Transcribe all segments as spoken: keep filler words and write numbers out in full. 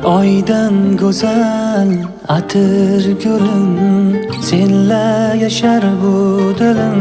Oydan go'zal atir gulim, senla yashar bu dilim.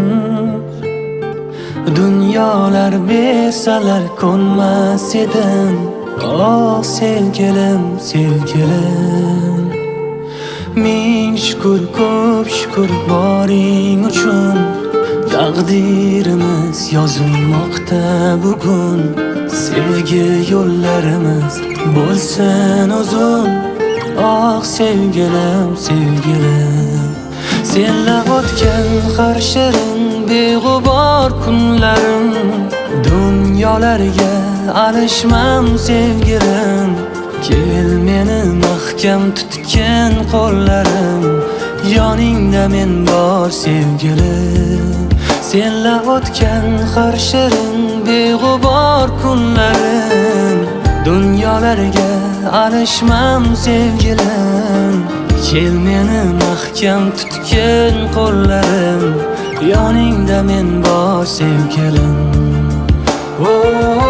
Dunyolar bersalar ko'nmas edim, oh sevgilim, sevgilim. Ming shukr, ko'p shukr boring uchun. Taqdirimiz yozilmoqda bugun. Sevgi yo'llarimiz bo'lsin uzun. Oh sevgilim, sevgilim. Senla o'tgan har shirin beg'ubor kunlarim. Dunyolarga alishmam sevgilim. Kel meni mahkam tutgan qo'llarim, yoningda men bor sevgilim. Senla o'tgan har shirin beg'ubor kunlarim. Dunyolarga alishmam sevgilim. Kel meni mahkam tutgan qo'llarim, yoningda men bor sevgilim. Oh, oh,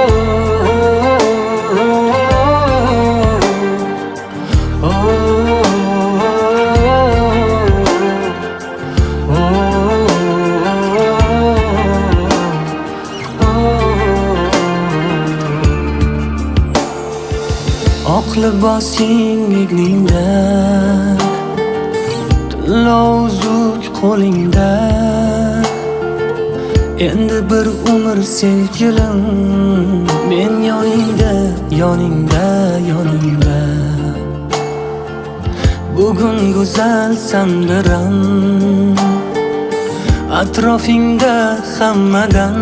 oh, oh, oh. Oq libosing egningda, lozuk qo'lingda. Endi bir umr sevgilim, men yoningda, yoningda, yoningda. Bugun go'zalsan biram, atrofingda hammadan.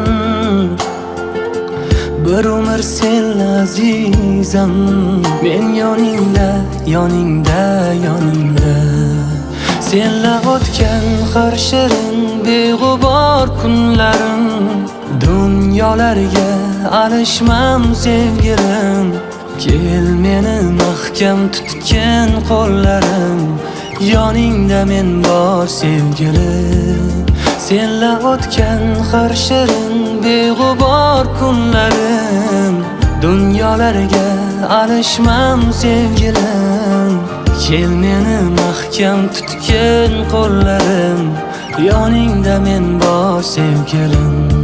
Bir umr sen azizam, men yoningda, yoningda, yoningda. Senla o'tgan har shirin beg'ubor kunlarim. Dunyolarga alishmam sevgilim. Kel meni mahkam tutgan qo'llarim, yoningda men bor sevgilim. Senla o'tgan har shirin beg'ubor kunlarim. Dunyolarga alishmam sevgilim. Kel meni mahkam tutgan qo'llarim, yoningda men bor sevgilim.